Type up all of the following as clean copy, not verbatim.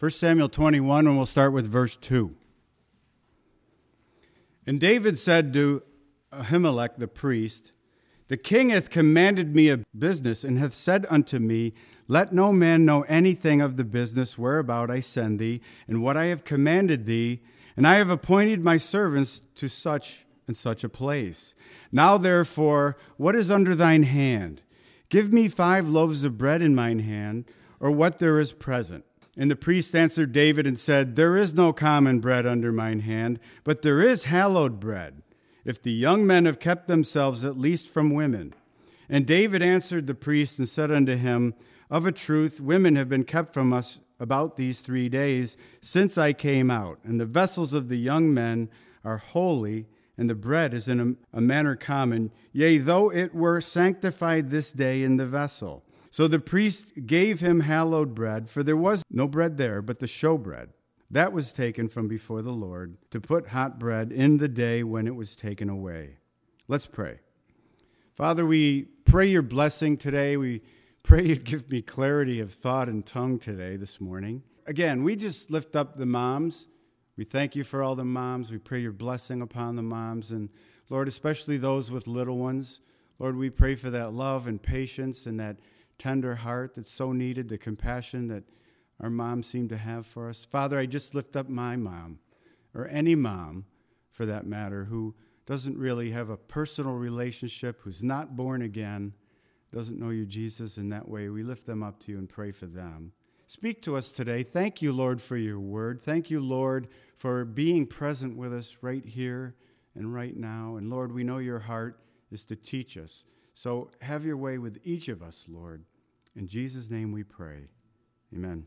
1 Samuel 21, and we'll start with verse 2. And David said to Ahimelech the priest, The king hath commanded me a business, and hath said unto me, Let no man know anything of the business whereabout I send thee, and what I have commanded thee, and I have appointed my servants to such and such a place. Now therefore, what is under thine hand? Give me 5 loaves of bread in mine hand, or what there is present. And the priest answered David and said, There is no common bread under mine hand, but there is hallowed bread, if the young men have kept themselves at least from women. And David answered the priest and said unto him, Of a truth, women have been kept from us about these 3 days since I came out, and the vessels of the young men are holy, and the bread is in a manner common, yea, though it were sanctified this day in the vessel. So the priest gave him hallowed bread, for there was no bread there but the showbread. That was taken from before the Lord, to put hot bread in the day when it was taken away. Let's pray. Father, we pray your blessing today. We pray you'd give me clarity of thought and tongue today, this morning. Again, we just lift up the moms. We thank you for all the moms. We pray your blessing upon the moms. And Lord, especially those with little ones. Lord, we pray for that love and patience and that tender heart that's so needed, the compassion that our moms seem to have for us. Father, I just lift up my mom, or any mom for that matter, who doesn't really have a personal relationship, who's not born again, doesn't know you, Jesus, in that way. We lift them up to you and pray for them. Speak to us today. Thank you, Lord, for your word. Thank you, Lord, for being present with us right here and right now. And Lord, we know your heart is to teach us. So have your way with each of us, Lord. In Jesus' name we pray. Amen.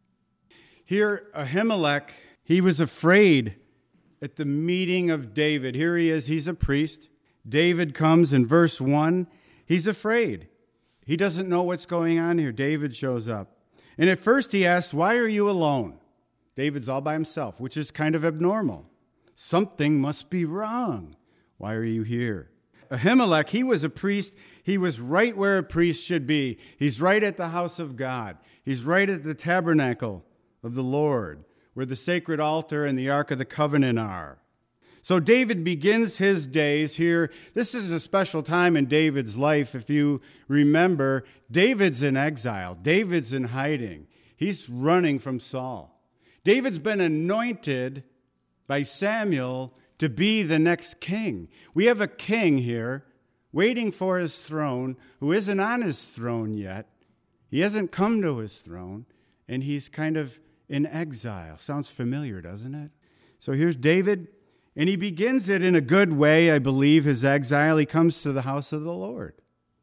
Here, Ahimelech, he was afraid at the meeting of David. Here he is, he's a priest. David comes in verse 1. He's afraid. He doesn't know what's going on here. David shows up. And at first he asks, Why are you alone? David's all by himself, which is kind of abnormal. Something must be wrong. Why are you here? Ahimelech, he was a priest. He was right where a priest should be. He's right at the house of God. He's right at the tabernacle of the Lord, where the sacred altar and the Ark of the Covenant are. So David begins his days here. This is a special time in David's life. If you remember, David's in exile. David's in hiding. He's running from Saul. David's been anointed by Samuel to be the next king. We have a king here waiting for his throne who isn't on his throne yet. He hasn't come to his throne, and he's kind of in exile. Sounds familiar, doesn't it? So here's David, and he begins it in a good way, I believe, his exile. He comes to the house of the Lord.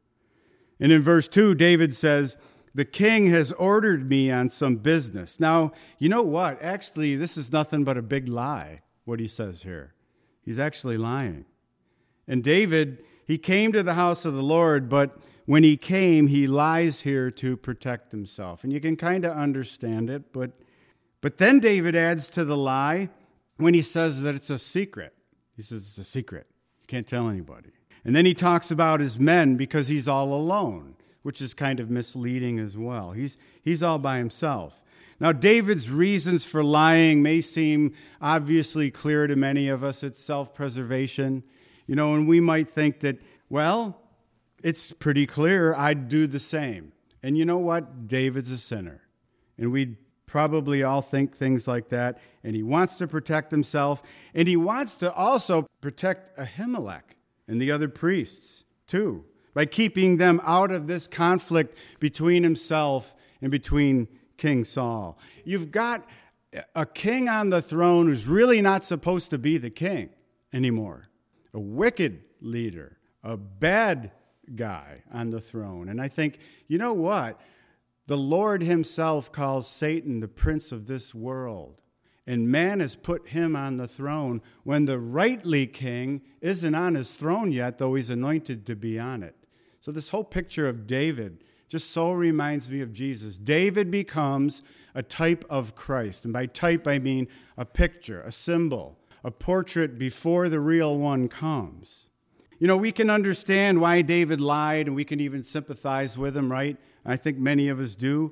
And in verse 2, David says, The king has ordered me on some business. Now, you know what? Actually, this is nothing but a big lie, what he says here. He's actually lying. And David, he came to the house of the Lord, but when he came, he lies here to protect himself. And you can kind of understand it, but then David adds to the lie when he says that it's a secret. He says it's a secret. You can't tell anybody. And then he talks about his men because he's all alone, which is kind of misleading as well. He's all by himself. Now, David's reasons for lying may seem obviously clear to many of us. It's self-preservation. You know, and we might think that, well, it's pretty clear I'd do the same. And you know what? David's a sinner. And we'd probably all think things like that. And he wants to protect himself. And he wants to also protect Ahimelech and the other priests, too, by keeping them out of this conflict between himself and between King Saul. You've got a king on the throne who's really not supposed to be the king anymore. A wicked leader, a bad guy on the throne. And I think, you know what? The Lord himself calls Satan the prince of this world. And man has put him on the throne when the rightly king isn't on his throne yet, though he's anointed to be on it. So this whole picture of David just so reminds me of Jesus. David becomes a type of Christ. And by type, I mean a picture, a symbol, a portrait before the real one comes. You know, we can understand why David lied, and we can even sympathize with him, right? I think many of us do.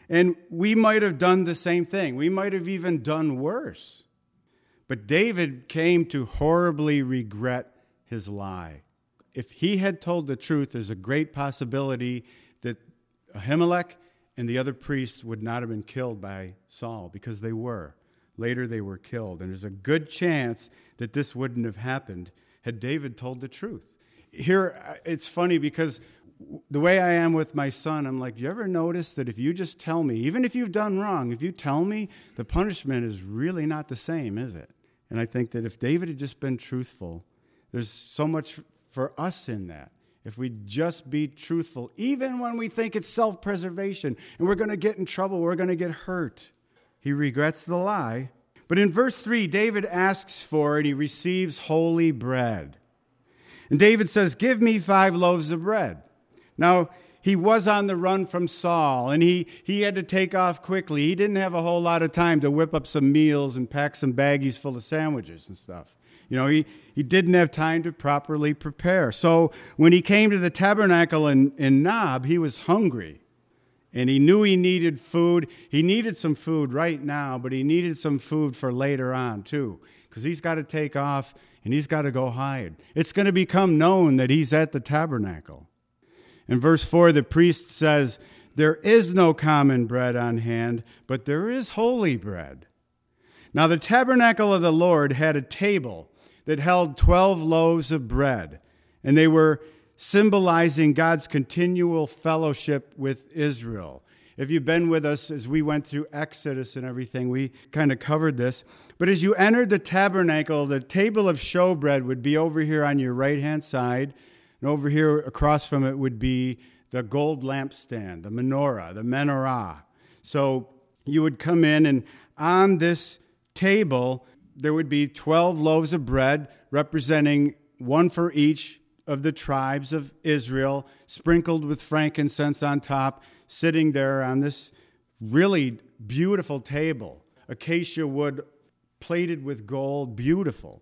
And we might have done the same thing. We might have even done worse. But David came to horribly regret his lie. If he had told the truth, there's a great possibility that Ahimelech and the other priests would not have been killed by Saul, because they were. Later they were killed. And there's a good chance that this wouldn't have happened had David told the truth. Here, it's funny because the way I am with my son, I'm like, do you ever notice that if you just tell me, even if you've done wrong, if you tell me, the punishment is really not the same, is it? And I think that if David had just been truthful, there's so much for us in that. If we just be truthful, even when we think it's self-preservation and we're going to get in trouble, we're going to get hurt. He regrets the lie. But in verse 3, David asks for and he receives holy bread. And David says, give me 5 loaves of bread. Now, he was on the run from Saul, and he had to take off quickly. He didn't have a whole lot of time to whip up some meals and pack some baggies full of sandwiches and stuff. He didn't have time to properly prepare. So when he came to the tabernacle in Nob, he was hungry, and he knew he needed food. He needed some food right now, but he needed some food for later on, too, because he's got to take off, and he's got to go hide. It's going to become known that he's at the tabernacle. In verse 4, the priest says, there is no common bread on hand, but there is holy bread. Now the tabernacle of the Lord had a table that held 12 loaves of bread, and they were symbolizing God's continual fellowship with Israel. If you've been with us as we went through Exodus and everything, we kind of covered this. But as you entered the tabernacle, the table of showbread would be over here on your right-hand side, and over here across from it would be the gold lampstand, the menorah. So you would come in, and on this table, there would be 12 loaves of bread, representing one for each of the tribes of Israel, sprinkled with frankincense on top, sitting there on this really beautiful table. Acacia wood plated with gold, beautiful.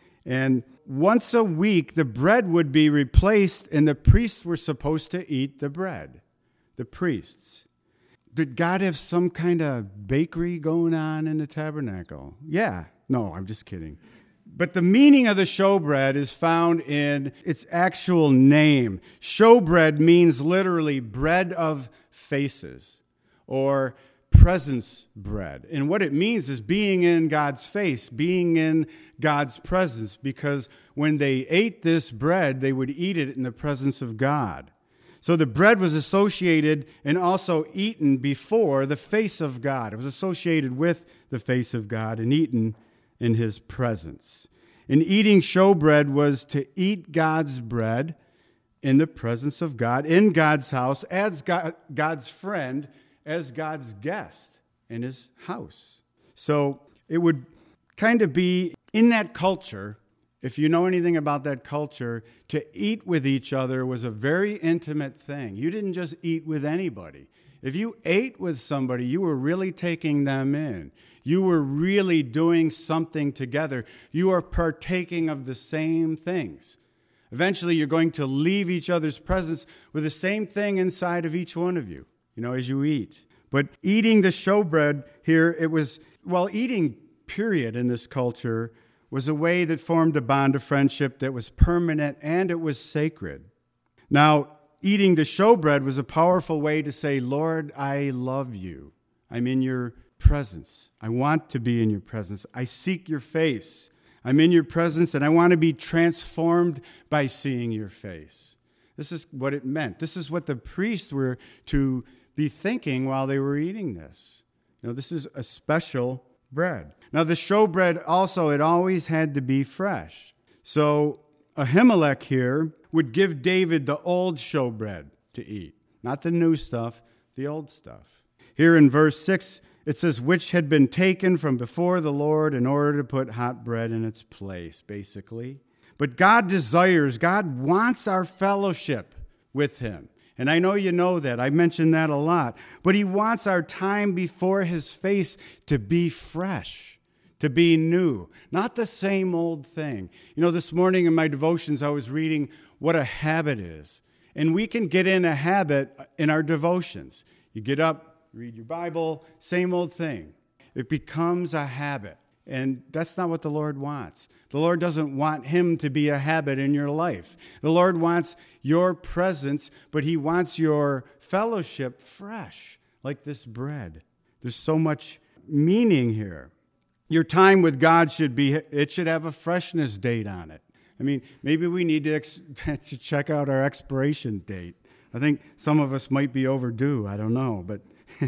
And once a week, the bread would be replaced, and the priests were supposed to eat the bread. The priests. Did God have some kind of bakery going on in the tabernacle? Yeah. No, I'm just kidding. But the meaning of the showbread is found in its actual name. Showbread means literally bread of faces, or presence bread. And what it means is being in God's face, being in God's presence, because when they ate this bread, they would eat it in the presence of God. So the bread was associated and also eaten before the face of God. It was associated with the face of God and eaten in his presence. And eating showbread was to eat God's bread in the presence of God, in God's house, as God's friend, as God's guest in his house. So it would kind of be in that culture, if you know anything about that culture, to eat with each other was a very intimate thing. You didn't just eat with anybody. If you ate with somebody, you were really taking them in. You were really doing something together. You are partaking of the same things. Eventually, you're going to leave each other's presence with the same thing inside of each one of you, as you eat. But eating the showbread here, eating, period, in this culture was a way that formed a bond of friendship that was permanent and it was sacred. Now, eating the showbread was a powerful way to say, Lord, I love you. I'm in your presence. I want to be in your presence. I seek your face. I'm in your presence, and I want to be transformed by seeing your face. This is what it meant. This is what the priests were to be thinking while they were eating this. This is a special bread. Now, the showbread also, it always had to be fresh. So Ahimelech here would give David the old showbread to eat, not the new stuff, the old stuff. Here in verse 6, it says, which had been taken from before the Lord in order to put hot bread in its place, basically. But God wants our fellowship with him. And I know you know that. I mentioned that a lot. But he wants our time before his face to be fresh, to be new, not the same old thing. This morning in my devotions, I was reading what a habit is. And we can get in a habit in our devotions. You get up read your Bible, same old thing. It becomes a habit. And that's not what the Lord wants. The Lord doesn't want him to be a habit in your life. The Lord wants your presence, but he wants your fellowship fresh, like this bread. There's so much meaning here. Your time with God should have a freshness date on it. I mean, maybe we need to check out our expiration date. I think some of us might be overdue. I don't know. But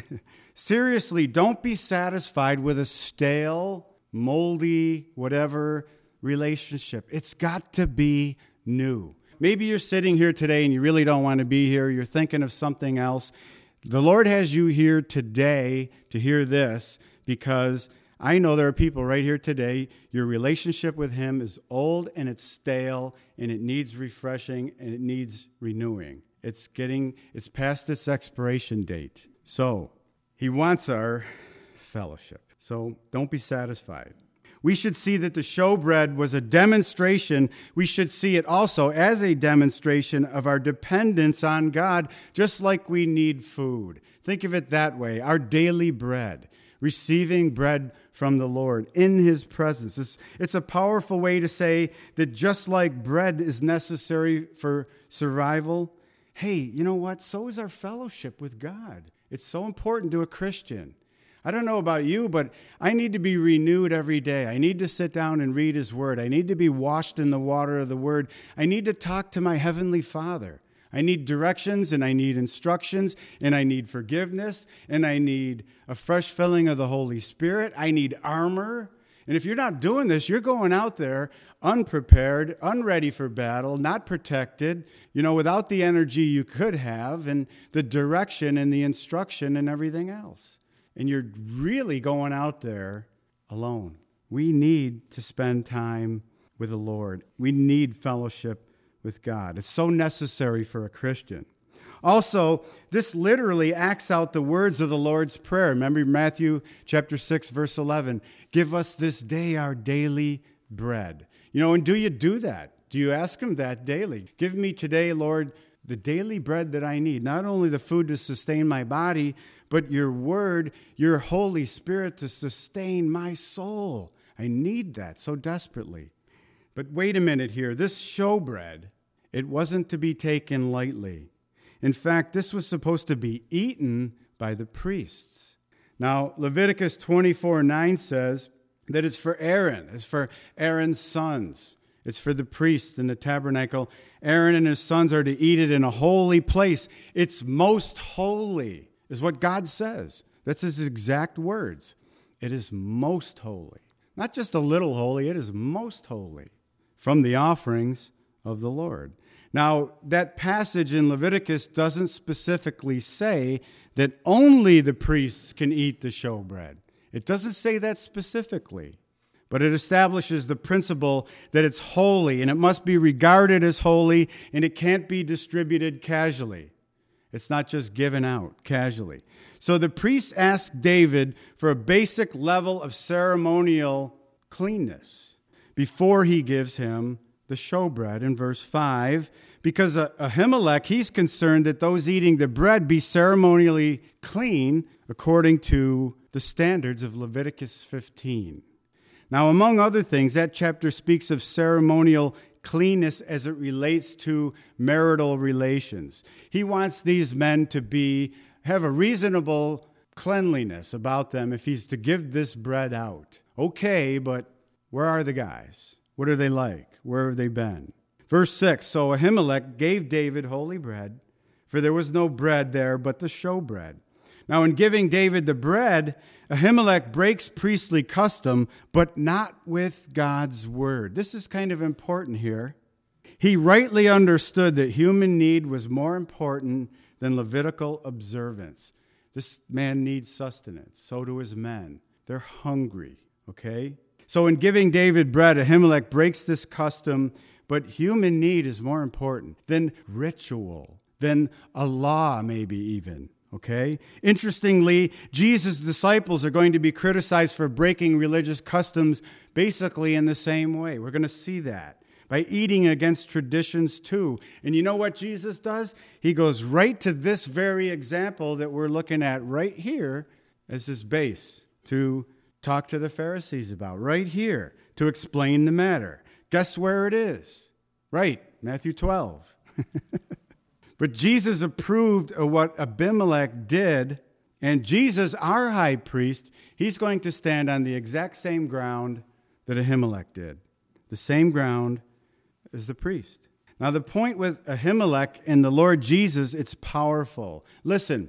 seriously, don't be satisfied with a stale, moldy, whatever relationship. It's got to be new. Maybe you're sitting here today and you really don't want to be here. You're thinking of something else. The Lord has you here today to hear this, because I know there are people right here today, your relationship with him is old and it's stale and it needs refreshing and it needs renewing. It's past its expiration date. So he wants our fellowship. So don't be satisfied. We should see that the showbread was a demonstration. We should see it also as a demonstration of our dependence on God, just like we need food. Think of it that way, our daily bread, receiving bread from the Lord in his presence. It's a powerful way to say that just like bread is necessary for survival, hey, you know what? So is our fellowship with God. It's so important to a Christian. I don't know about you, but I need to be renewed every day. I need to sit down and read his word. I need to be washed in the water of the word. I need to talk to my heavenly Father. I need directions, and I need instructions, and I need forgiveness, and I need a fresh filling of the Holy Spirit. I need armor. And if you're not doing this, you're going out there unprepared, unready for battle, not protected, without the energy you could have, and the direction and the instruction and everything else. And you're really going out there alone. We need to spend time with the Lord. We need fellowship with God. It's so necessary for a Christian. Also, this literally acts out the words of the Lord's Prayer. Remember Matthew chapter 6, verse 11. Give us this day our daily bread. And do you do that? Do you ask him that daily? Give me today, Lord, the daily bread that I need. Not only the food to sustain my body, but your word, your Holy Spirit to sustain my soul. I need that so desperately. But wait a minute here. This showbread, it wasn't to be taken lightly. In fact, this was supposed to be eaten by the priests. Now, Leviticus 24:9 says that it's for Aaron. It's for Aaron's sons. It's for the priests in the tabernacle. Aaron and his sons are to eat it in a holy place. It's most holy, is what God says. That's his exact words. It is most holy. Not just a little holy, it is most holy from the offerings of the Lord. Now, that passage in Leviticus doesn't specifically say that only the priests can eat the showbread. It doesn't say that specifically. But it establishes the principle that it's holy, and it must be regarded as holy, and it can't be distributed casually. It's not just given out casually. So the priests asked David for a basic level of ceremonial cleanness before he gives him the showbread in verse 5, because Ahimelech, he's concerned that those eating the bread be ceremonially clean according to the standards of Leviticus 15. Now, among other things, that chapter speaks of ceremonial cleanness as it relates to marital relations. He wants these men to have a reasonable cleanliness about them if he's to give this bread out. Okay, but where are the guys? What are they like? Where have they been? Verse 6, so Ahimelech gave David holy bread, for there was no bread there but the showbread. Now, in giving David the bread, Ahimelech breaks priestly custom, but not with God's word. This is kind of important here. He rightly understood that human need was more important than Levitical observance. This man needs sustenance. So do his men. They're hungry, okay? So in giving David bread, Ahimelech breaks this custom, but human need is more important than ritual, than a law maybe even. Okay? Interestingly, Jesus' disciples are going to be criticized for breaking religious customs basically in the same way. We're going to see that. by eating against traditions too. And you know what Jesus does? He goes right to this very example that we're looking at right here as his base to talk to the Pharisees about, right here, to explain the matter. Guess where it is? Right, Matthew 12. But Jesus approved of what Abimelech did, and Jesus, our high priest, he's going to stand on the exact same ground that Ahimelech did, the same ground as the priest. Now, the point with Ahimelech and the Lord Jesus, it's powerful. Listen,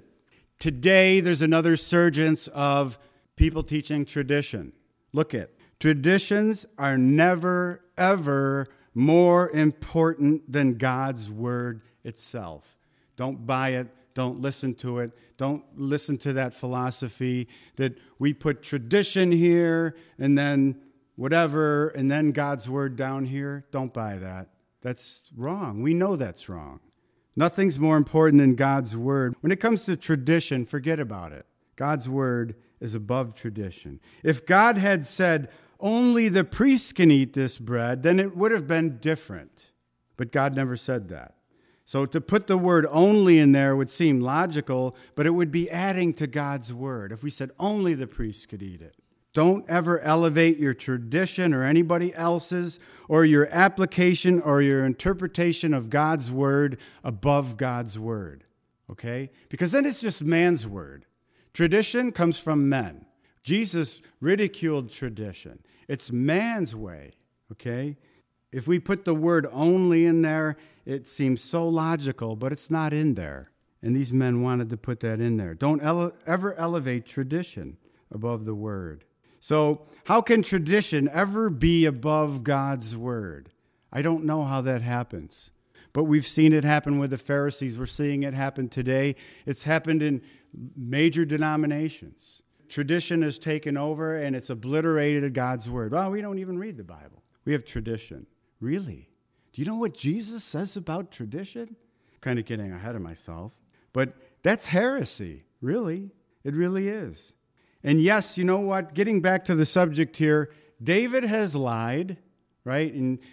today there's another surgence of people teaching tradition. Look at traditions are never, ever more important than God's word itself. Don't buy it. Don't listen to it. Don't listen to that philosophy that we put tradition here and then whatever and then God's word down here. Don't buy that. That's wrong. We know that's wrong. Nothing's more important than God's word. When it comes to tradition, forget about it. God's word is above tradition. If God had said, only the priests can eat this bread, then it would have been different. But God never said that. So to put the word only in there would seem logical, but it would be adding to God's word if we said only the priests could eat it. Don't ever elevate your tradition or anybody else's or your application or your interpretation of God's word above God's word, okay? Because then it's just man's word. Tradition comes from men. Jesus ridiculed tradition. It's man's way, okay? If we put the word only in there, it seems so logical, but it's not in there. And these men wanted to put that in there. Don't ever elevate tradition above the word. So how can tradition ever be above God's word? I don't know how that happens. But we've seen it happen with the Pharisees. We're seeing it happen today. It's happened in major denominations. Tradition has taken over and it's obliterated God's word. Well, we don't even read the Bible. We have tradition. Really? Do you know what Jesus says about tradition? Kind of getting ahead of myself. But that's heresy, really. It really is. And yes, you know what? Getting back to the subject here, David has lied, right?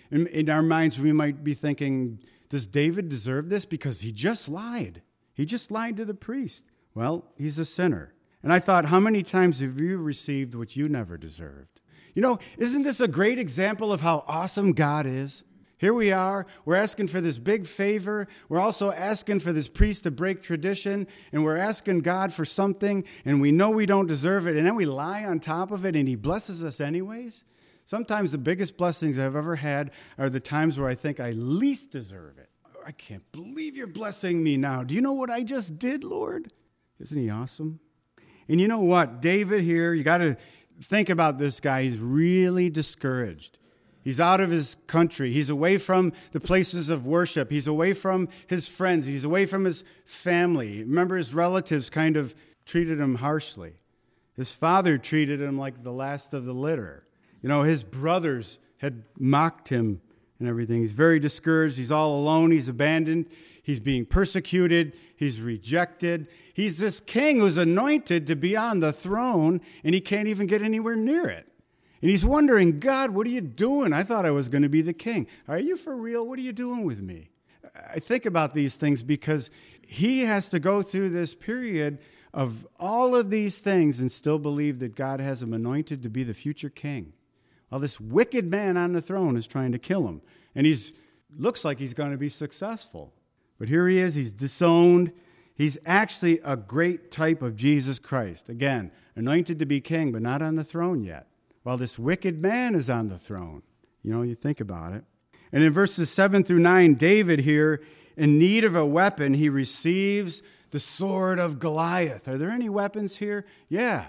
In our minds, we might be thinking, does David deserve this? Because he just lied. He just lied to the priest. Well, he's a sinner. And I thought, how many times have you received what you never deserved? You know, isn't this a great example of how awesome God is? Here we are, we're asking for this big favor. We're also asking for this priest to break tradition, and we're asking God for something, and we know we don't deserve it, and then we lie on top of it, and he blesses us anyways. Sometimes the biggest blessings I've ever had are the times where I think I least deserve it. I can't believe you're blessing me now. Do you know what I just did, Lord? Isn't he awesome? And you know what? David here, you got to think about this guy. He's really discouraged. He's out of his country. He's away from the places of worship. He's away from his friends. He's away from his family. Remember, his relatives kind of treated him harshly. His father treated him like the last of the litter. You know, his brothers had mocked him and everything. He's very discouraged. He's all alone. He's abandoned. He's being persecuted. He's rejected. He's this king who's anointed to be on the throne, and he can't even get anywhere near it. And he's wondering, God, what are you doing? I thought I was going to be the king. Are you for real? What are you doing with me? I think about these things because he has to go through this period of all of these things and still believe that God has him anointed to be the future king. Well, this wicked man on the throne is trying to kill him. And looks like he's going to be successful. But here he is. He's disowned. He's actually a great type of Jesus Christ. Again, anointed to be king, but not on the throne yet. While this wicked man is on the throne. You know, you think about it. And in verses 7 through 9, David here, in need of a weapon, he receives the sword of Goliath. Are there any weapons here? Yeah.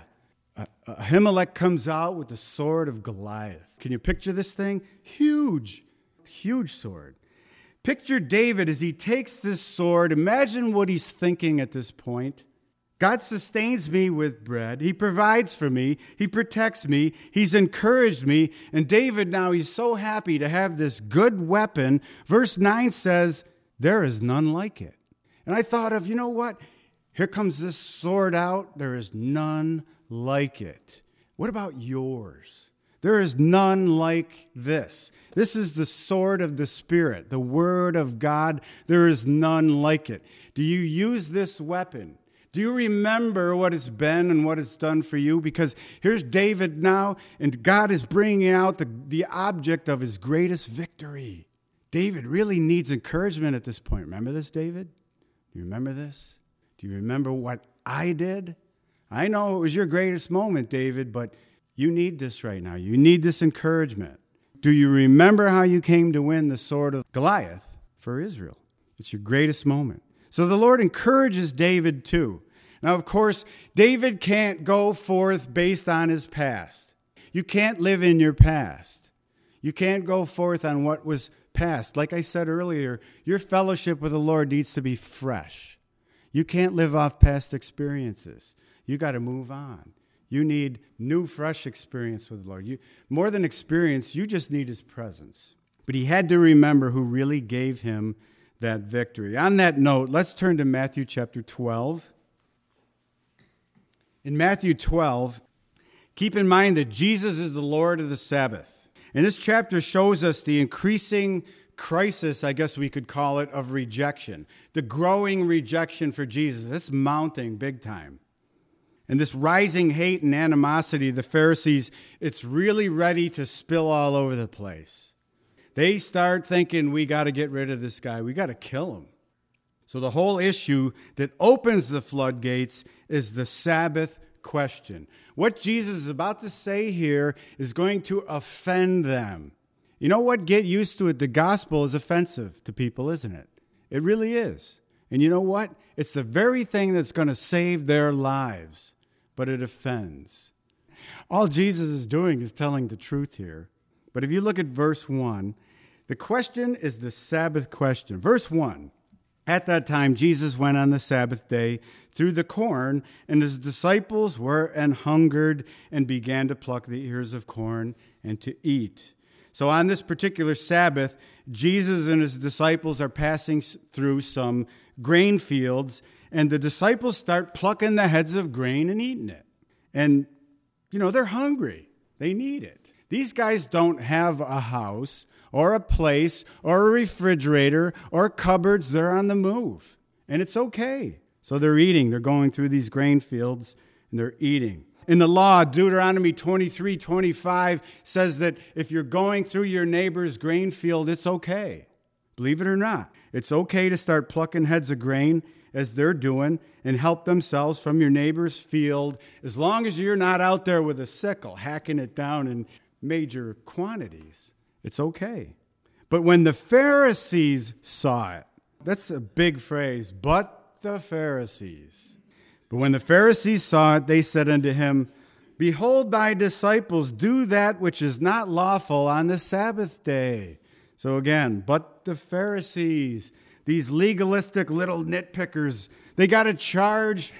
Ahimelech comes out with the sword of Goliath. Can you picture this thing? Huge, huge sword. Picture David as he takes this sword. Imagine what he's thinking at this point. God sustains me with bread. He provides for me. He protects me. He's encouraged me. And David now, he's so happy to have this good weapon. Verse 9 says, there is none like it. And I thought of, you know what? Here comes this sword out. There is none like it. What about yours? There is none like this. This is the sword of the Spirit, the Word of God. There is none like it. Do you use this weapon? Do you remember what it's been and what it's done for you? Because here's David now, and God is bringing out the object of his greatest victory. David really needs encouragement at this point. Remember this, David? Do you remember this? Do you remember what I did? I know it was your greatest moment, David, but you need this right now. You need this encouragement. Do you remember how you came to win the sword of Goliath for Israel? It's your greatest moment. So the Lord encourages David too. Now, of course, David can't go forth based on his past. You can't live in your past. You can't go forth on what was past. Like I said earlier, your fellowship with the Lord needs to be fresh. You can't live off past experiences. You got to move on. You need new, fresh experience with the Lord. More than experience, you just need his presence. But he had to remember who really gave him that victory. On that note, let's turn to Matthew chapter 12. In Matthew 12, keep in mind that Jesus is the Lord of the Sabbath. And this chapter shows us the increasing crisis, I guess we could call it, of rejection. The growing rejection for Jesus. It's mounting big time. And this rising hate and animosity, the Pharisees, it's really ready to spill all over the place. They start thinking, we got to get rid of this guy. We got to kill him. So the whole issue that opens the floodgates is the Sabbath question. What Jesus is about to say here is going to offend them. You know what? Get used to it. The gospel is offensive to people, isn't it? It really is. And you know what? It's the very thing that's going to save their lives, but it offends. All Jesus is doing is telling the truth here. But if you look at verse 1, the question is the Sabbath question. Verse 1, at that time Jesus went on the Sabbath day through the corn, and his disciples were an hungered and began to pluck the ears of corn and to eat. So on this particular Sabbath, Jesus and his disciples are passing through some grain fields, and the disciples start plucking the heads of grain and eating it. And, they're hungry. They need it. These guys don't have a house or a place or a refrigerator or cupboards. They're on the move. And it's okay. So they're eating. They're going through these grain fields and they're eating. In the law, Deuteronomy 23:25 says that if you're going through your neighbor's grain field, it's okay. Believe it or not. It's okay to start plucking heads of grain as they're doing and help themselves from your neighbor's field as long as you're not out there with a sickle hacking it down in major quantities. It's okay. But when the Pharisees saw it, that's a big phrase, but the Pharisees. But when the Pharisees saw it, they said unto him, Behold, thy disciples do that which is not lawful on the Sabbath day. So again, but the Pharisees, these legalistic little nitpickers, they got to charge,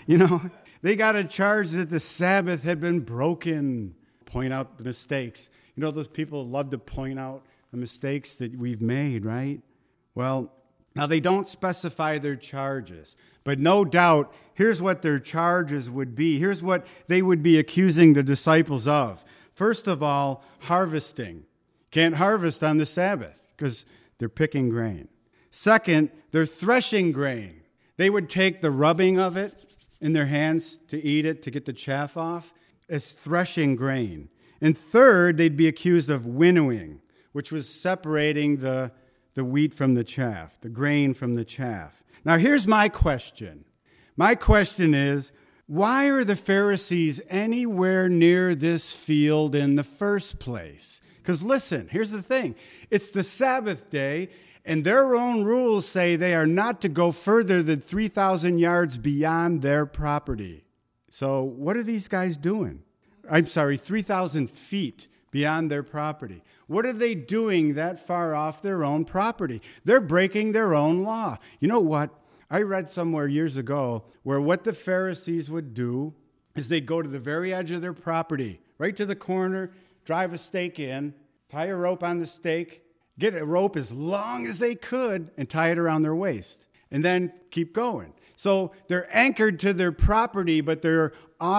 they got to charge that the Sabbath had been broken. Point out the mistakes. Those people love to point out the mistakes that we've made, right? Well, now they don't specify their charges, but no doubt, here's what their charges would be. Here's what they would be accusing the disciples of. First of all, harvesting. Can't harvest on the Sabbath because they're picking grain. Second, they're threshing grain. They would take the rubbing of it in their hands to eat it, to get the chaff off, as threshing grain. And third, they'd be accused of winnowing, which was separating the wheat from the chaff, the grain from the chaff. Now, here's my question. My question is, why are the Pharisees anywhere near this field in the first place? Because listen, here's the thing. It's the Sabbath day, and their own rules say they are not to go further than 3,000 yards beyond their property. So what are these guys doing? 3,000 feet beyond their property. What are they doing that far off their own property? They're breaking their own law. You know what? I read somewhere years ago where what the Pharisees would do is they'd go to the very edge of their property, right to the corner, drive a stake in, tie a rope on the stake, get a rope as long as they could, and tie it around their waist, and then keep going. So they're anchored to their property, but they're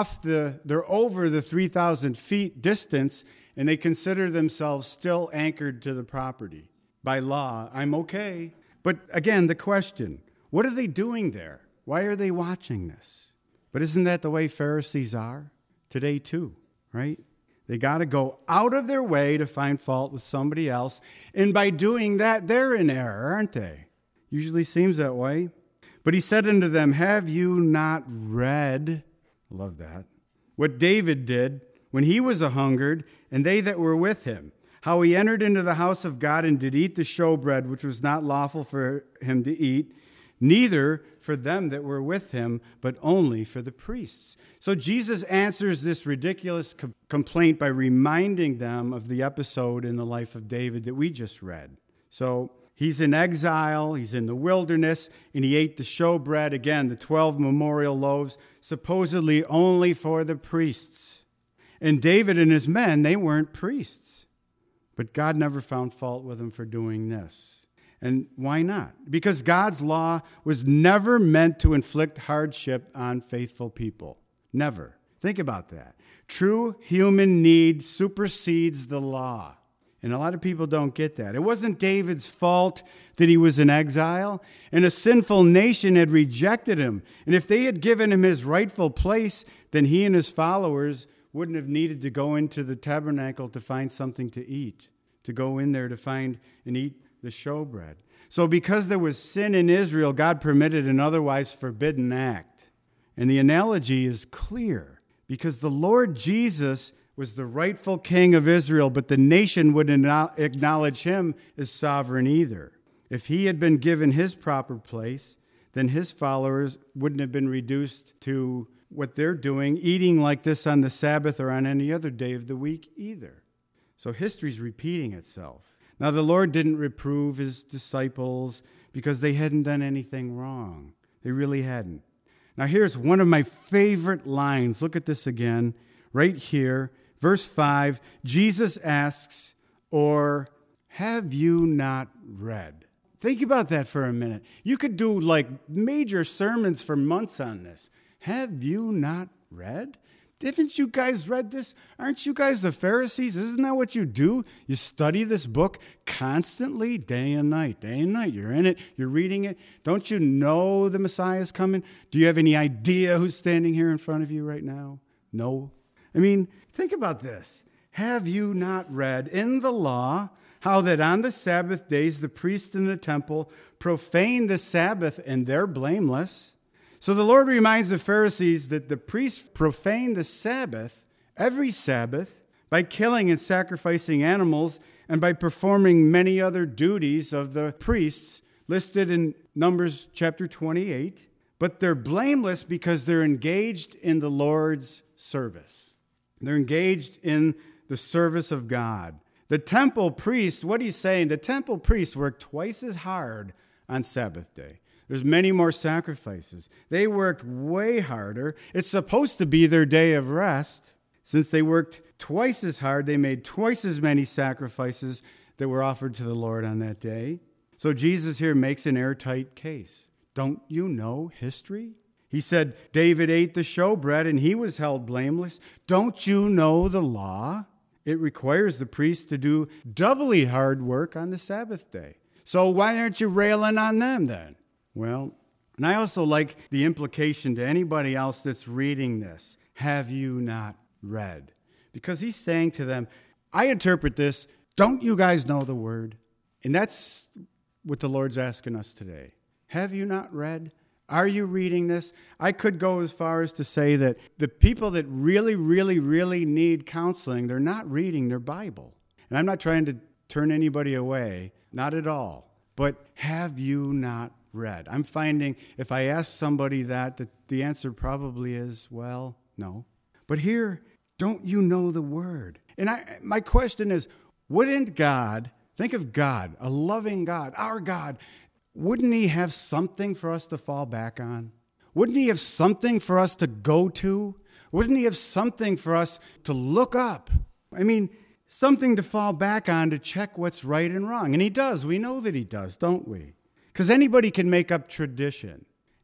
over the 3,000 feet distance, and they consider themselves still anchored to the property. By law, I'm okay. But again, the question, what are they doing there? Why are they watching this? But isn't that the way Pharisees are today too, right? They got to go out of their way to find fault with somebody else. And by doing that, they're in error, aren't they? Usually seems that way. But he said unto them, have you not read, I love that, what David did when he was a-hungered, and they that were with him, how he entered into the house of God and did eat the showbread, which was not lawful for him to eat, neither for them that were with him, but only for the priests. So Jesus answers this ridiculous complaint by reminding them of the episode in the life of David that we just read. So he's in exile, he's in the wilderness, and he ate the showbread, again, the 12 memorial loaves, supposedly only for the priests. And David and his men, they weren't priests. But God never found fault with them for doing this. And why not? Because God's law was never meant to inflict hardship on faithful people. Never. Think about that. True human need supersedes the law. And a lot of people don't get that. It wasn't David's fault that he was in exile, and a sinful nation had rejected him. And if they had given him his rightful place, then he and his followers wouldn't have needed to go into the tabernacle to find something to eat, to go in there to find and eat the showbread. So because there was sin in Israel, God permitted an otherwise forbidden act. And the analogy is clear, because the Lord Jesus was the rightful king of Israel, but the nation wouldn't acknowledge him as sovereign either. If he had been given his proper place, then his followers wouldn't have been reduced to what they're doing, eating like this on the Sabbath or on any other day of the week either. So history's repeating itself. Now, the Lord didn't reprove his disciples because they hadn't done anything wrong. They really hadn't. Now, here's one of my favorite lines. Look at this again, right here. Verse 5, Jesus asks, or have you not read? Think about that for a minute. You could do like major sermons for months on this. Have you not read? Haven't you guys read this? Aren't you guys the Pharisees? Isn't that what you do? You study this book constantly, day and night, day and night. You're in it. You're reading it. Don't you know the Messiah is coming? Do you have any idea who's standing here in front of you right now? No. I mean, think about this. Have you not read in the law how that on the Sabbath days the priests in the temple profane the Sabbath and they're blameless? So the Lord reminds the Pharisees that the priests profane the Sabbath, every Sabbath, by killing and sacrificing animals and by performing many other duties of the priests listed in Numbers chapter 28. But they're blameless because they're engaged in the Lord's service. They're engaged in the service of God. The temple priests, what he's saying, the temple priests worked twice as hard on Sabbath day. There's many more sacrifices. They worked way harder. It's supposed to be their day of rest. Since they worked twice as hard, they made twice as many sacrifices that were offered to the Lord on that day. So Jesus here makes an airtight case. Don't you know history? He said David ate the showbread and he was held blameless. Don't you know the law? It requires the priest to do doubly hard work on the Sabbath day. So why aren't you railing on them then? Well, and I also like the implication to anybody else that's reading this. Have you not read? Because he's saying to them, I interpret this, don't you guys know the word? And that's what the Lord's asking us today. Have you not read? Are you reading this? I could go as far as to say that the people that really, really, really need counseling, they're not reading their Bible. And I'm not trying to turn anybody away, not at all. But have you not read? I'm finding if I ask somebody that the answer probably is, well, no. But here, don't you know the word? And my question is, wouldn't God, think of God, a loving God, our God, wouldn't he have something for us to fall back on? Wouldn't he have something for us to go to? Wouldn't he have something for us to look up? I mean, something to fall back on to check what's right and wrong. And he does. We know that he does, don't we? Because anybody can make up tradition.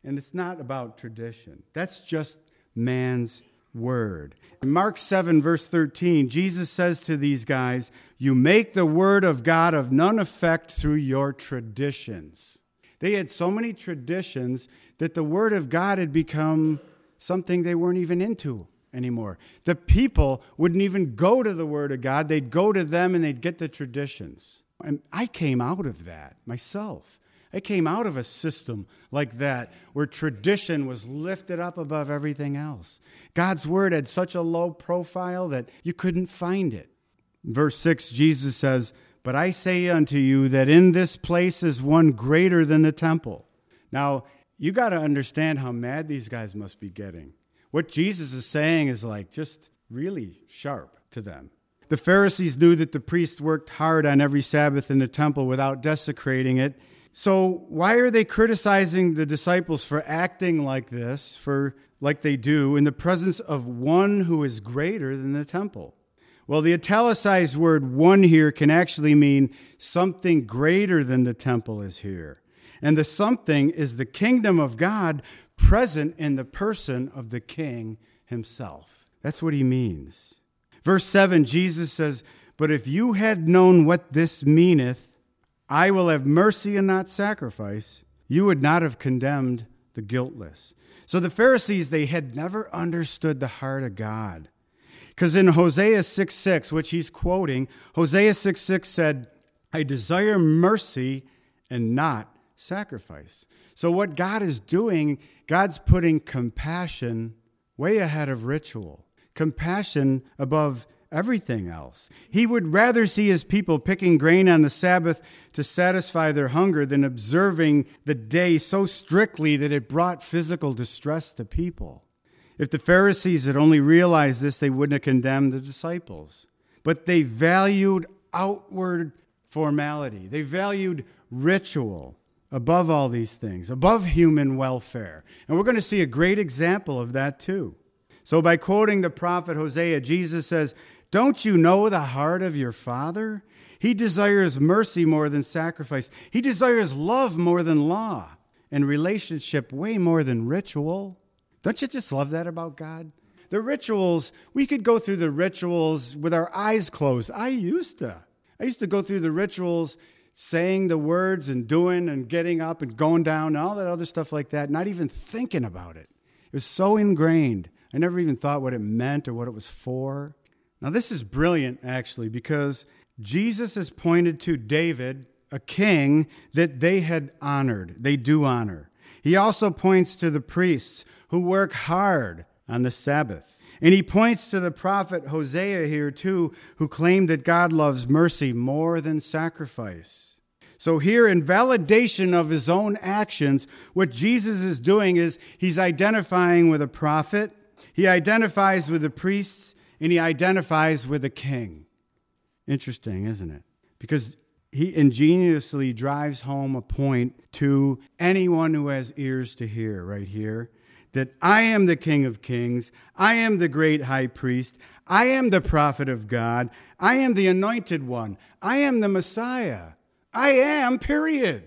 And it's not about tradition. That's just man's word. In Mark 7, verse 13, Jesus says to these guys, "You make the word of God of none effect through your traditions." They had so many traditions that the word of God had become something they weren't even into anymore. The people wouldn't even go to the word of God. They'd go to them and they'd get the traditions. And I came out of that myself. I came out of a system like that where tradition was lifted up above everything else. God's word had such a low profile that you couldn't find it. In verse 6, Jesus says, "But I say unto you that in this place is one greater than the temple." Now, you got to understand how mad these guys must be getting. What Jesus is saying is like just really sharp to them. The Pharisees knew that the priest worked hard on every Sabbath in the temple without desecrating it. So why are they criticizing the disciples for acting like this, like they do, in the presence of one who is greater than the temple? Well, the italicized word "one" here can actually mean something greater than the temple is here. And the something is the kingdom of God present in the person of the King himself. That's what he means. Verse 7, Jesus says, "But if you had known what this meaneth, I will have mercy and not sacrifice, you would not have condemned the guiltless." So the Pharisees, they had never understood the heart of God. Because in Hosea 6:6, which he's quoting, Hosea 6:6 said, "I desire mercy and not sacrifice." So what God is doing, God's putting compassion way ahead of ritual. Compassion above everything else. He would rather see his people picking grain on the Sabbath to satisfy their hunger than observing the day so strictly that it brought physical distress to people. If the Pharisees had only realized this, they wouldn't have condemned the disciples. But they valued outward formality. They valued ritual above all these things, above human welfare. And we're going to see a great example of that too. So by quoting the prophet Hosea, Jesus says, "Don't you know the heart of your Father? He desires mercy more than sacrifice. He desires love more than law, and relationship way more than ritual." Don't you just love that about God? The rituals, we could go through the rituals with our eyes closed. I used to go through the rituals saying the words and doing and getting up and going down and all that other stuff like that, not even thinking about it. It was so ingrained. I never even thought what it meant or what it was for. Now, this is brilliant, actually, because Jesus has pointed to David, a king that they had honored. They do honor. He also points to the priests who work hard on the Sabbath. And he points to the prophet Hosea here, too, who claimed that God loves mercy more than sacrifice. So here, in validation of his own actions, what Jesus is doing is he's identifying with a prophet, he identifies with the priests, and he identifies with the king. Interesting, isn't it? Because he ingeniously drives home a point to anyone who has ears to hear right here, that I am the King of Kings, I am the great high priest, I am the prophet of God, I am the anointed one, I am the Messiah. I am, period.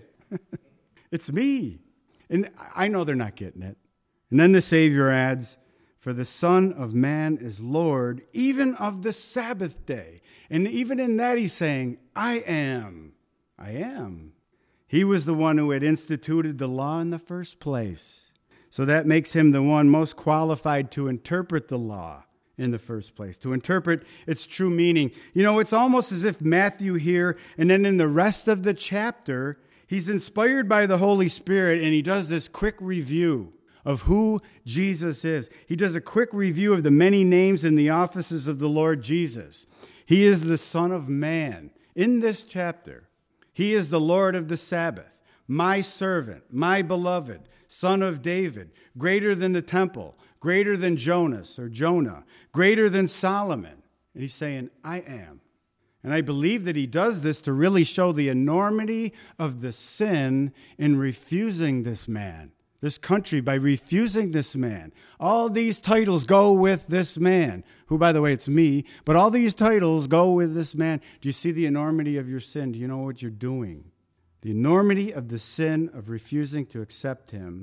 It's me. And I know they're not getting it. And then the Savior adds, "For the Son of Man is Lord, even of the Sabbath day." And even in that he's saying, I am. I am. He was the one who had instituted the law in the first place. So that makes him the one most qualified to interpret the law in the first place, to interpret its true meaning. You know, it's almost as if Matthew here, and then in the rest of the chapter, he's inspired by the Holy Spirit, and he does this quick review of who Jesus is. He does a quick review of the many names and the offices of the Lord Jesus. He is the Son of Man. In this chapter, he is the Lord of the Sabbath, my servant, my beloved, Son of David, greater than the temple, greater than Jonas or Jonah, greater than Solomon. And he's saying, I am. And I believe that he does this to really show the enormity of the sin in refusing this man, this country, by refusing this man. All these titles go with this man, who, by the way, it's me, but all these titles go with this man. Do you see the enormity of your sin? Do you know what you're doing? The enormity of the sin of refusing to accept him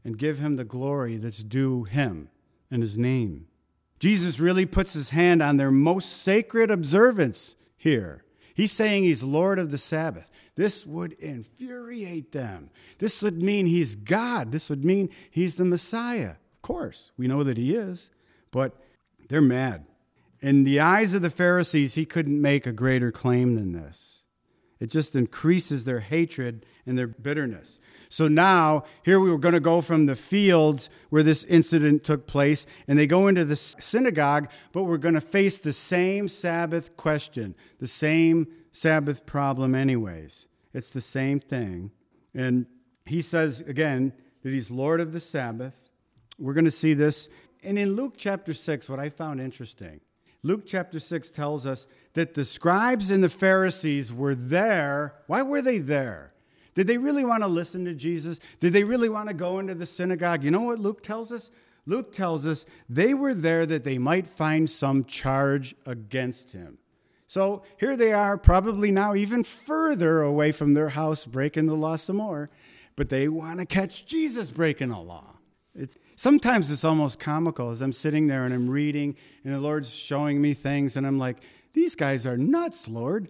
and give him the glory that's due him and his name. Jesus really puts his hand on their most sacred observance here. He's saying he's Lord of the Sabbath. This would infuriate them. This would mean he's God. This would mean he's the Messiah. Of course, we know that he is, but they're mad. In the eyes of the Pharisees, he couldn't make a greater claim than this. It just increases their hatred and their bitterness. So now, here we were going to go from the fields where this incident took place, and they go into the synagogue, but we're going to face the same Sabbath question, the same Sabbath problem anyways. It's the same thing. And he says, again, that he's Lord of the Sabbath. We're going to see this. And in Luke chapter 6, what I found interesting, Luke chapter 6 tells us that the scribes and the Pharisees were there. Why were they there? Did they really want to listen to Jesus? Did they really want to go into the synagogue? You know what Luke tells us? Luke tells us they were there that they might find some charge against him. So here they are, probably now even further away from their house, breaking the law some more. But they want to catch Jesus breaking the law. Sometimes it's almost comical as I'm sitting there and I'm reading and the Lord's showing me things and I'm like, these guys are nuts, Lord.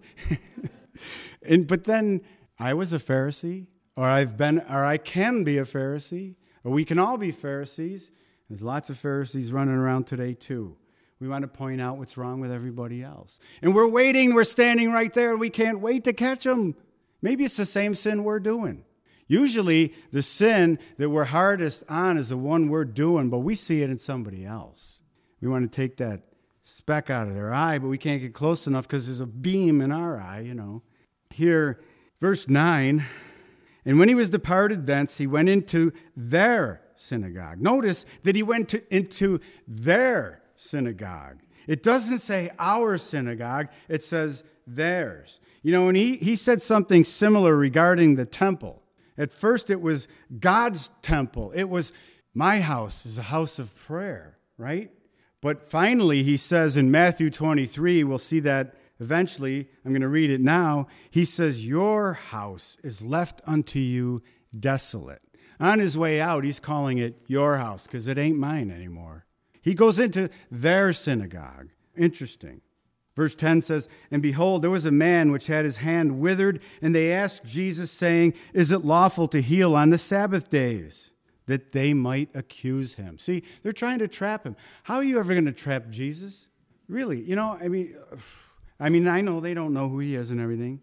But then I was a Pharisee, or I can be a Pharisee, or we can all be Pharisees. There's lots of Pharisees running around today too. We want to point out what's wrong with everybody else. And we're standing right there, and we can't wait to catch them. Maybe it's the same sin we're doing. Usually the sin that we're hardest on is the one we're doing, but we see it in somebody else. We want to take that speck out of their eye, but we can't get close enough because there's a beam in our eye, Here, verse 9, and when he was departed thence, he went into their synagogue. Notice that he went into their synagogue. It doesn't say our synagogue, it says theirs. And he said something similar regarding the temple. At first it was God's temple. It was my house is a house of prayer, right? But finally he says in Matthew 23, we'll see that eventually, I'm going to read it now. He says, your house is left unto you desolate. On his way out, he's calling it your house because it ain't mine anymore. He goes into their synagogue. Interesting. Verse 10 says, and behold, there was a man which had his hand withered, and they asked Jesus, saying, is it lawful to heal on the Sabbath days? That they might accuse him. See, they're trying to trap him. How are you ever going to trap Jesus? Really, I know they don't know who he is and everything.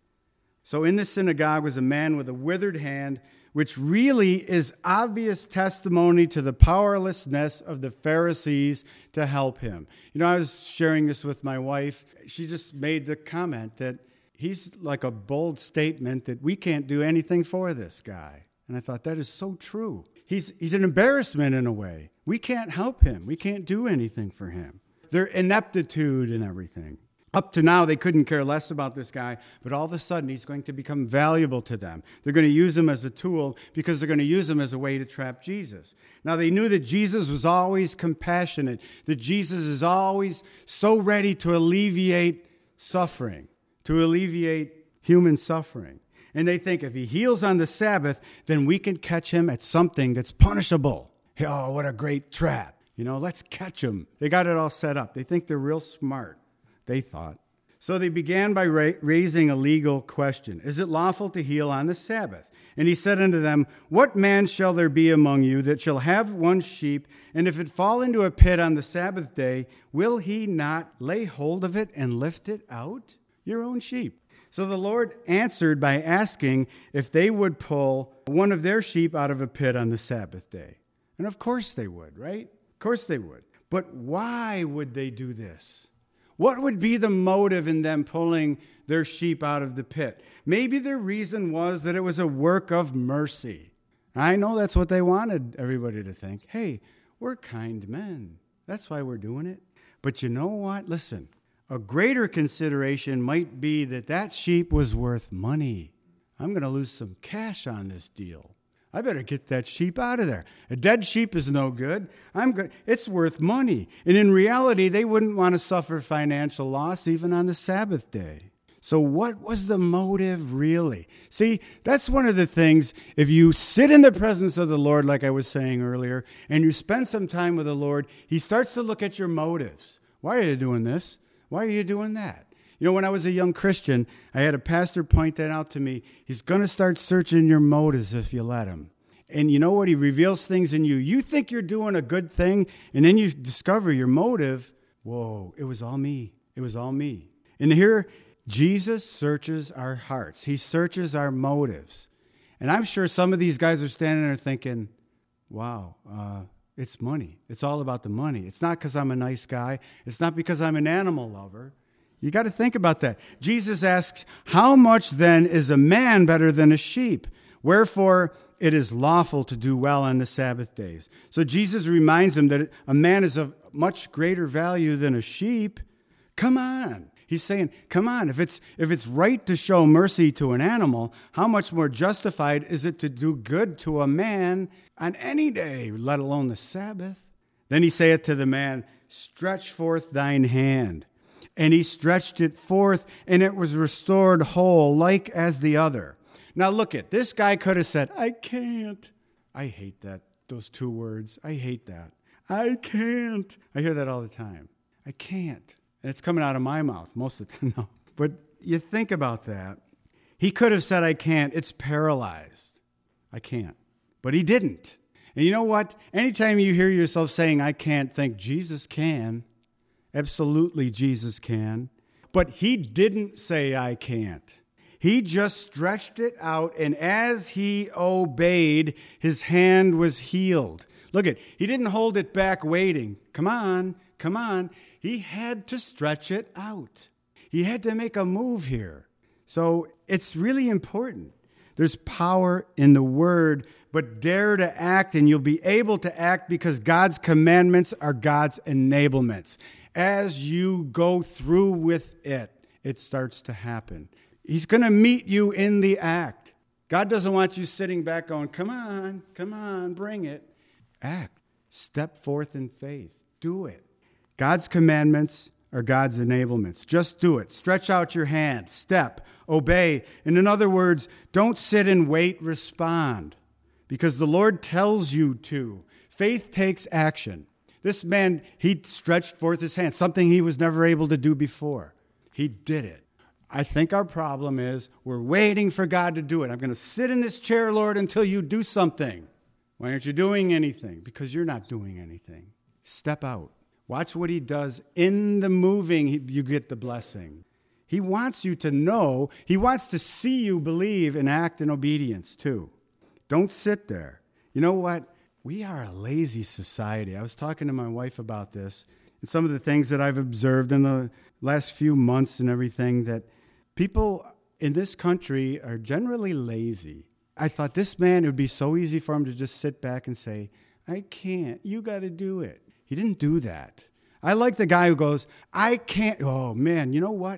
So in the synagogue was a man with a withered hand, which really is obvious testimony to the powerlessness of the Pharisees to help him. I was sharing this with my wife. She just made the comment that he's like a bold statement that we can't do anything for this guy. And I thought, that is so true. He's an embarrassment in a way. We can't help him. We can't do anything for him. Their ineptitude and everything. Up to now, they couldn't care less about this guy, but all of a sudden, he's going to become valuable to them. They're going to use him as a tool because they're going to use him as a way to trap Jesus. Now, they knew that Jesus was always compassionate, that Jesus is always so ready to alleviate suffering, to alleviate human suffering. And they think if he heals on the Sabbath, then we can catch him at something that's punishable. Oh, what a great trap. Let's catch him. They got it all set up. They think they're real smart. They thought. So they began by raising a legal question. Is it lawful to heal on the Sabbath? And he said unto them, what man shall there be among you that shall have one sheep, and if it fall into a pit on the Sabbath day, will he not lay hold of it and lift it out? Your own sheep. So the Lord answered by asking if they would pull one of their sheep out of a pit on the Sabbath day. And of course they would, right? Of course they would. But why would they do this? What would be the motive in them pulling their sheep out of the pit? Maybe their reason was that it was a work of mercy. I know that's what they wanted everybody to think. Hey, we're kind men. That's why we're doing it. But you know what? Listen, a greater consideration might be that sheep was worth money. I'm going to lose some cash on this deal. I better get that sheep out of there. A dead sheep is no good. It's worth money. And in reality, they wouldn't want to suffer financial loss even on the Sabbath day. So what was the motive really? See, that's one of the things, if you sit in the presence of the Lord, like I was saying earlier, and you spend some time with the Lord, he starts to look at your motives. Why are you doing this? Why are you doing that? You know, when I was a young Christian, I had a pastor point that out to me. He's going to start searching your motives if you let him. And you know what? He reveals things in you. You think you're doing a good thing, and then you discover your motive. Whoa, it was all me. It was all me. And here, Jesus searches our hearts. He searches our motives. And I'm sure some of these guys are standing there thinking, wow, it's money. It's all about the money. It's not because I'm a nice guy. It's not because I'm an animal lover. You got to think about that. Jesus asks, how much then is a man better than a sheep? Wherefore, it is lawful to do well on the Sabbath days. So Jesus reminds him that a man is of much greater value than a sheep. Come on. He's saying, come on, if it's right to show mercy to an animal, how much more justified is it to do good to a man on any day, let alone the Sabbath? Then he saith to the man, stretch forth thine hand. And he stretched it forth, and it was restored whole, like as the other. Now look at, this guy could have said, I can't. I hate that, those two words. I hate that. I can't. I hear that all the time. I can't. And it's coming out of my mouth most of the time. No. But you think about that. He could have said, I can't. It's paralyzed. I can't. But he didn't. And you know what? Anytime you hear yourself saying, I can't, think Jesus can. Absolutely, Jesus can. But he didn't say, I can't. He just stretched it out, and as he obeyed, his hand was healed. Look at, he didn't hold it back waiting. Come on, come on. He had to stretch it out. He had to make a move here. So it's really important. There's power in the word, but dare to act, and you'll be able to act because God's commandments are God's enablements. As you go through with it, it starts to happen. He's going to meet you in the act. God doesn't want you sitting back going, come on, bring it. Act. Step forth in faith. Do it. God's commandments are God's enablements. Just do it. Stretch out your hand. Step. Obey. And in other words, don't sit and wait. Respond. Because the Lord tells you to. Faith takes action. This man, he stretched forth his hand, something he was never able to do before. He did it. I think our problem is we're waiting for God to do it. I'm going to sit in this chair, Lord, until you do something. Why aren't you doing anything? Because you're not doing anything. Step out. Watch what he does. In the moving, you get the blessing. He wants you to know. He wants to see you believe and act in obedience too. Don't sit there. You know what? We are a lazy society. I was talking to my wife about this and some of the things that I've observed in the last few months and everything, that people in this country are generally lazy. I thought this man, it would be so easy for him to just sit back and say, I can't. You got to do it. He didn't do that. I like the guy who goes, I can't. Oh, man, you know what?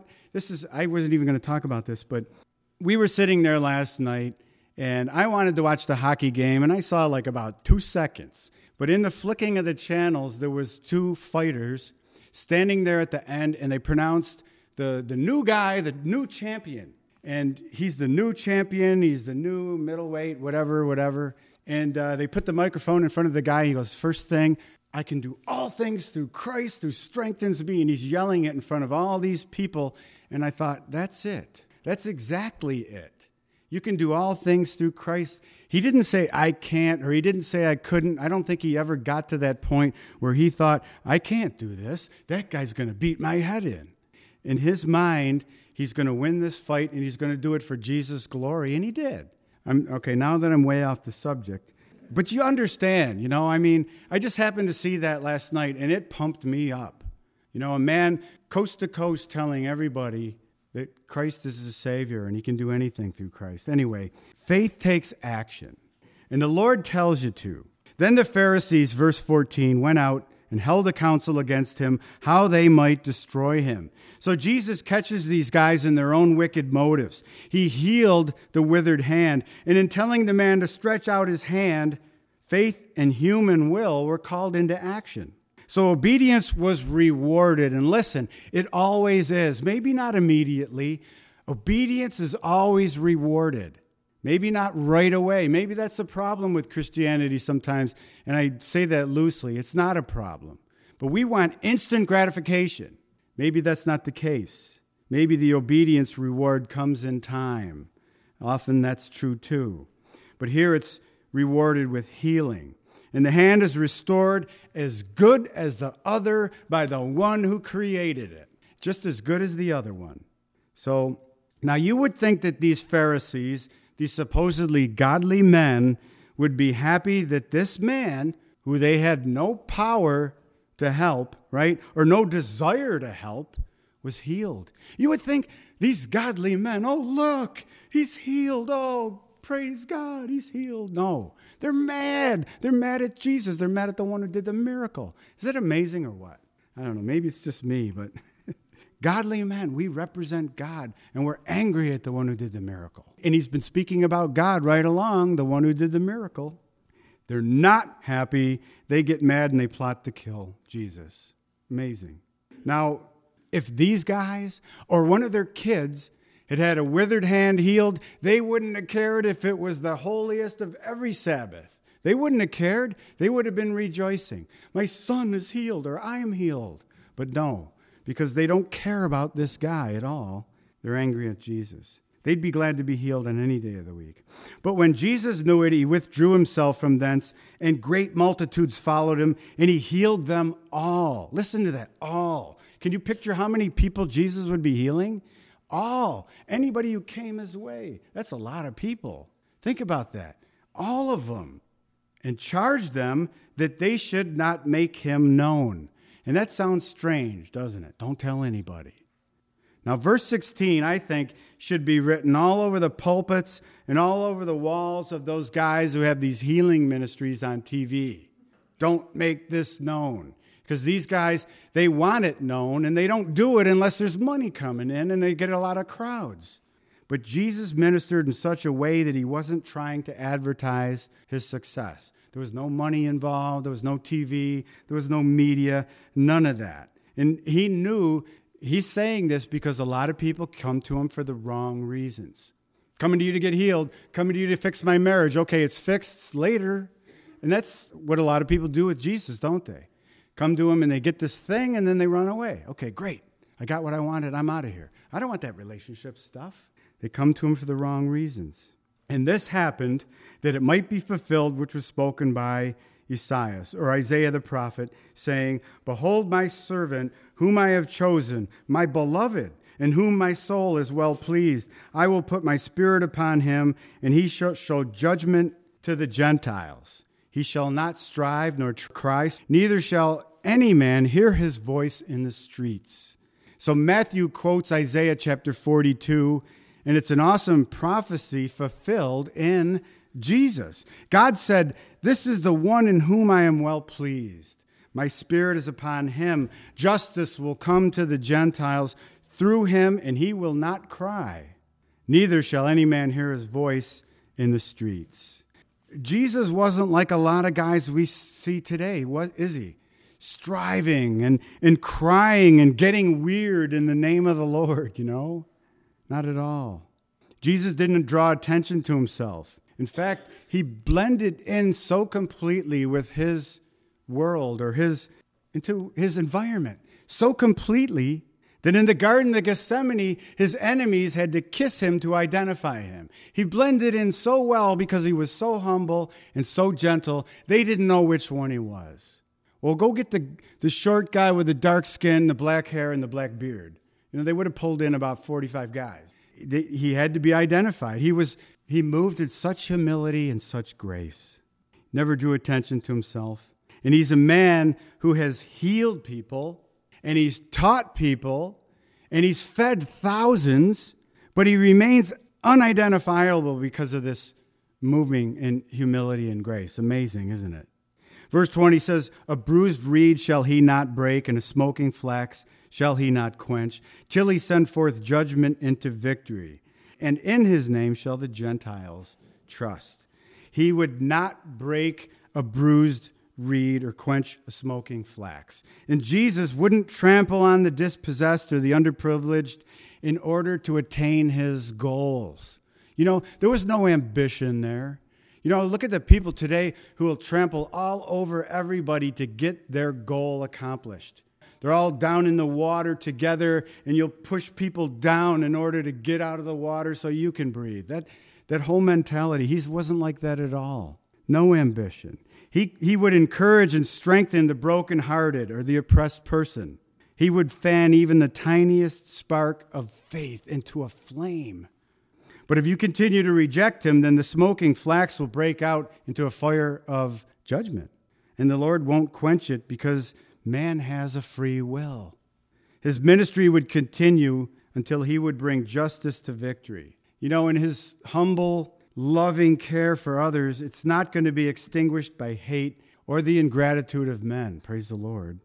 I wasn't even going to talk about this, but we were sitting there last night, and I wanted to watch the hockey game, and I saw like about 2 seconds. But in the flicking of the channels, there was two fighters standing there at the end, and they pronounced the new guy, the new champion. And he's the new champion. He's the new middleweight, whatever. And they put the microphone in front of the guy. He goes, first thing, I can do all things through Christ who strengthens me. And he's yelling it in front of all these people. And I thought, that's it. That's exactly it. You can do all things through Christ. He didn't say, I can't, or he didn't say I couldn't. I don't think he ever got to that point where he thought, I can't do this. That guy's going to beat my head in. In his mind, he's going to win this fight, and he's going to do it for Jesus' glory, and he did. Okay, now that I'm way off the subject. But you understand, I just happened to see that last night, and it pumped me up. A man coast to coast telling everybody that Christ is the Savior, and he can do anything through Christ. Anyway, faith takes action, and the Lord tells you to. Then the Pharisees, verse 14, went out and held a council against him, how they might destroy him. So Jesus catches these guys in their own wicked motives. He healed the withered hand, and in telling the man to stretch out his hand, faith and human will were called into action. So obedience was rewarded, and listen, it always is. Maybe not immediately, Obedience is always rewarded. Maybe not right away. Maybe that's the problem with Christianity sometimes, and I say that loosely. It's not a problem. But we want instant gratification. Maybe that's not the case. Maybe the obedience reward comes in time. Often that's true too. But here it's rewarded with healing. And the hand is restored as good as the other by the one who created it. Just as good as the other one. So, now you would think that these Pharisees, these supposedly godly men, would be happy that this man, who they had no power to help, right, or no desire to help, was healed. You would think these godly men, oh, look, he's healed. Oh, praise God, he's healed. No, they're mad. They're mad at Jesus. They're mad at the one who did the miracle. Is that amazing or what? I don't know. Maybe it's just me, but godly men, we represent God, and we're angry at the one who did the miracle. And he's been speaking about God right along, the one who did the miracle. They're not happy. They get mad and they plot to kill Jesus. Amazing. Now, if these guys or one of their kids had had a withered hand healed, they wouldn't have cared if it was the holiest of every Sabbath. They wouldn't have cared. They would have been rejoicing. My son is healed, or I am healed. But no, because they don't care about this guy at all. They're angry at Jesus. They'd be glad to be healed on any day of the week. But when Jesus knew it, he withdrew himself from thence, and great multitudes followed him, and he healed them all. Listen to that, all. Can you picture how many people Jesus would be healing? All. Anybody who came his way. That's a lot of people. Think about that. All of them. And charged them that they should not make him known. And that sounds strange, doesn't it? Don't tell anybody. Now, verse 16, I think, should be written all over the pulpits and all over the walls of those guys who have these healing ministries on TV. Don't make this known. Because these guys, they want it known, and they don't do it unless there's money coming in and they get a lot of crowds. But Jesus ministered in such a way that he wasn't trying to advertise his success. There was no money involved. There was no TV. There was no media. None of that. And he knew, he's saying this because a lot of people come to him for the wrong reasons. Coming to you to get healed. Coming to you to fix my marriage. Okay, it's fixed later. And that's what a lot of people do with Jesus, don't they? Come to him and they get this thing and then they run away. Okay, great. I got what I wanted. I'm out of here. I don't want that relationship stuff. They come to him for the wrong reasons. And this happened that it might be fulfilled, which was spoken by Isaiah the prophet, saying, Behold my servant, whom I have chosen, my beloved, in whom my soul is well pleased. I will put my spirit upon him, and he shall show judgment to the Gentiles. He shall not strive nor cry, neither shall any man hear his voice in the streets. So Matthew quotes Isaiah chapter 42, and it's an awesome prophecy fulfilled in Jesus. God said, This is the one in whom I am well pleased. My spirit is upon him. Justice will come to the Gentiles through him, and he will not cry. Neither shall any man hear his voice in the streets. Jesus wasn't like a lot of guys we see today, what is he? Striving and crying and getting weird in the name of the Lord, Not at all. Jesus didn't draw attention to himself. In fact, he blended in so completely with his world or into his environment, so completely that in the Garden of Gethsemane, his enemies had to kiss him to identify him. He blended in so well because he was so humble and so gentle, they didn't know which one he was. Well, go get the short guy with the dark skin, the black hair, and the black beard. They would have pulled in about 45 guys. He had to be identified. He moved in such humility and such grace. Never drew attention to himself. And he's a man who has healed people, and he's taught people, and he's fed thousands, but he remains unidentifiable because of this moving in humility and grace. Amazing, isn't it? Verse 20 says, A bruised reed shall he not break, and a smoking flax shall he not quench, till he send forth judgment into victory. And in his name shall the Gentiles trust. He would not break a bruised reed or quench a smoking flax. And Jesus wouldn't trample on the dispossessed or the underprivileged in order to attain his goals. There was no ambition there. Look at the people today who will trample all over everybody to get their goal accomplished. They're all down in the water together, and you'll push people down in order to get out of the water so you can breathe. That whole mentality, he wasn't like that at all. No ambition. He would encourage and strengthen the brokenhearted or the oppressed person. He would fan even the tiniest spark of faith into a flame. But if you continue to reject him, then the smoking flax will break out into a fire of judgment. And the Lord won't quench it because man has a free will. His ministry would continue until he would bring justice to victory. In his humble, loving care for others, it's not going to be extinguished by hate or the ingratitude of men. Praise the Lord.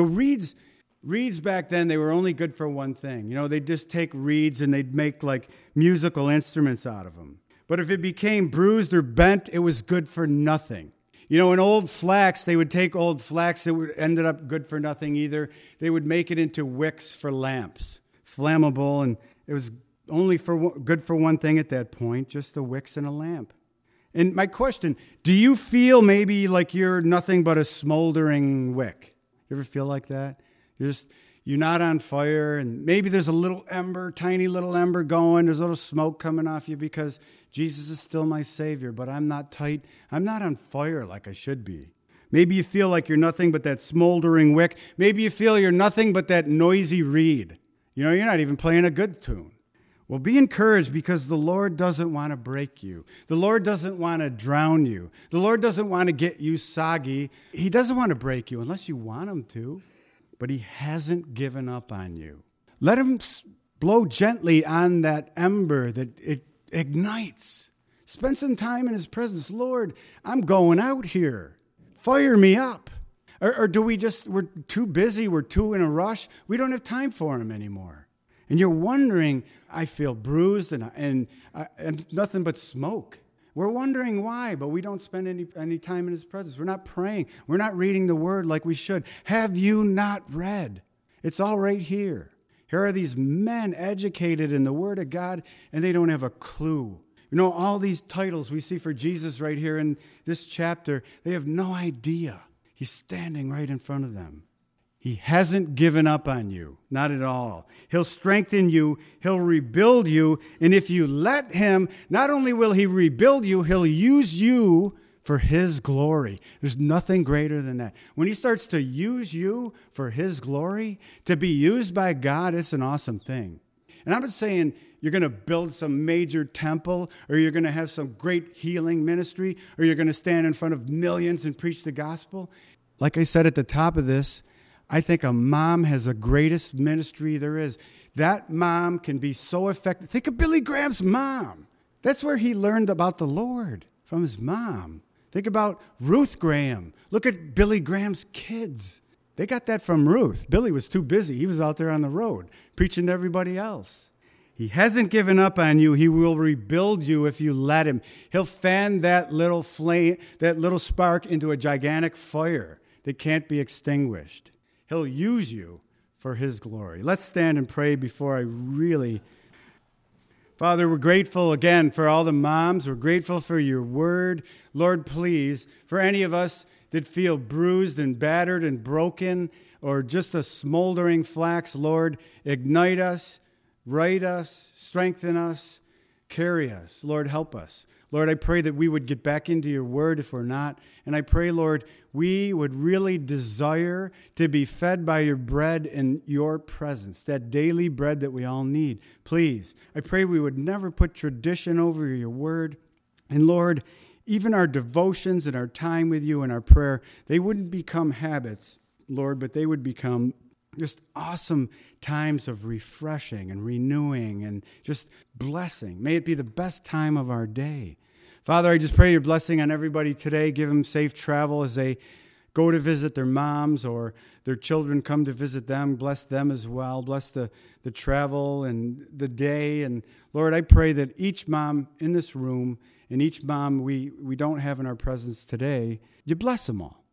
Reeds back then, they were only good for one thing. They'd just take reeds and they'd make like musical instruments out of them. But if it became bruised or bent, it was good for nothing. In old flax, they would take old flax that ended up good for nothing either. They would make it into wicks for lamps, flammable, and it was only good for one thing at that point, just the wicks and a lamp. And my question, do you feel maybe like you're nothing but a smoldering wick? You ever feel like that? You're not on fire, and maybe there's a little ember, tiny little ember going. There's a little smoke coming off you because Jesus is still my Savior, but I'm not tight. I'm not on fire like I should be. Maybe you feel like you're nothing but that smoldering wick. Maybe you feel you're nothing but that noisy reed. You're not even playing a good tune. Well, be encouraged because the Lord doesn't want to break you. The Lord doesn't want to drown you. The Lord doesn't want to get you soggy. He doesn't want to break you unless you want him to. But he hasn't given up on you. Let him blow gently on that ember that it ignites. Spend some time in his presence. Lord, I'm going out here. Fire me up. Or do we're too busy, we're too in a rush, we don't have time for him anymore. And you're wondering, I feel bruised and nothing but smoke. We're wondering why, but we don't spend any time in his presence. We're not praying. We're not reading the word like we should. Have you not read? It's all right here. Here are these men educated in the word of God, and they don't have a clue. All these titles we see for Jesus right here in this chapter, they have no idea. He's standing right in front of them. He hasn't given up on you, not at all. He'll strengthen you, he'll rebuild you, and if you let him, not only will he rebuild you, he'll use you for his glory. There's nothing greater than that. When he starts to use you for his glory, to be used by God, it's an awesome thing. And I'm not saying you're going to build some major temple, or you're going to have some great healing ministry, or you're going to stand in front of millions and preach the gospel. Like I said at the top of this, I think a mom has the greatest ministry there is. That mom can be so effective. Think of Billy Graham's mom. That's where he learned about the Lord, from his mom. Think about Ruth Graham. Look at Billy Graham's kids. They got that from Ruth. Billy was too busy. He was out there on the road preaching to everybody else. He hasn't given up on you. He will rebuild you if you let him. He'll fan that little flame, that little spark into a gigantic fire that can't be extinguished. He'll use you for his glory. Let's stand and pray before I really... Father, we're grateful again for all the moms. We're grateful for your word. Lord, please, for any of us that feel bruised and battered and broken or just a smoldering flax, Lord, ignite us, right us, strengthen us, carry us. Lord, help us. Lord, I pray that we would get back into your word if we're not. And I pray, Lord, we would really desire to be fed by your bread in your presence, that daily bread that we all need. Please, I pray we would never put tradition over your word. And Lord, even our devotions and our time with you and our prayer, they wouldn't become habits, Lord, but they would become just awesome times of refreshing and renewing and just blessing. May it be the best time of our day. Father, I just pray your blessing on everybody today. Give them safe travel as they go to visit their moms or their children come to visit them. Bless them as well. Bless the travel and the day. And Lord, I pray that each mom in this room and each mom we don't have in our presence today, you bless them all.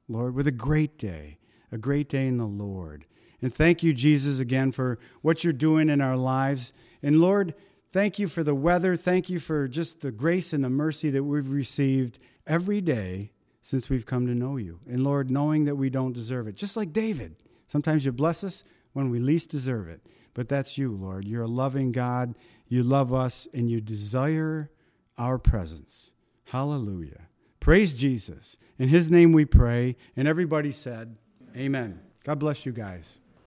Lord, with a great day in the Lord. And thank you, Jesus, again for what you're doing in our lives. And Lord, thank you for the weather. Thank you for just the grace and the mercy that we've received every day since we've come to know you. And Lord, knowing that we don't deserve it, just like David. Sometimes you bless us when we least deserve it. But that's you, Lord. You're a loving God. You love us, and you desire our presence. Hallelujah. Praise Jesus. In his name we pray. And everybody said, amen. God bless you guys.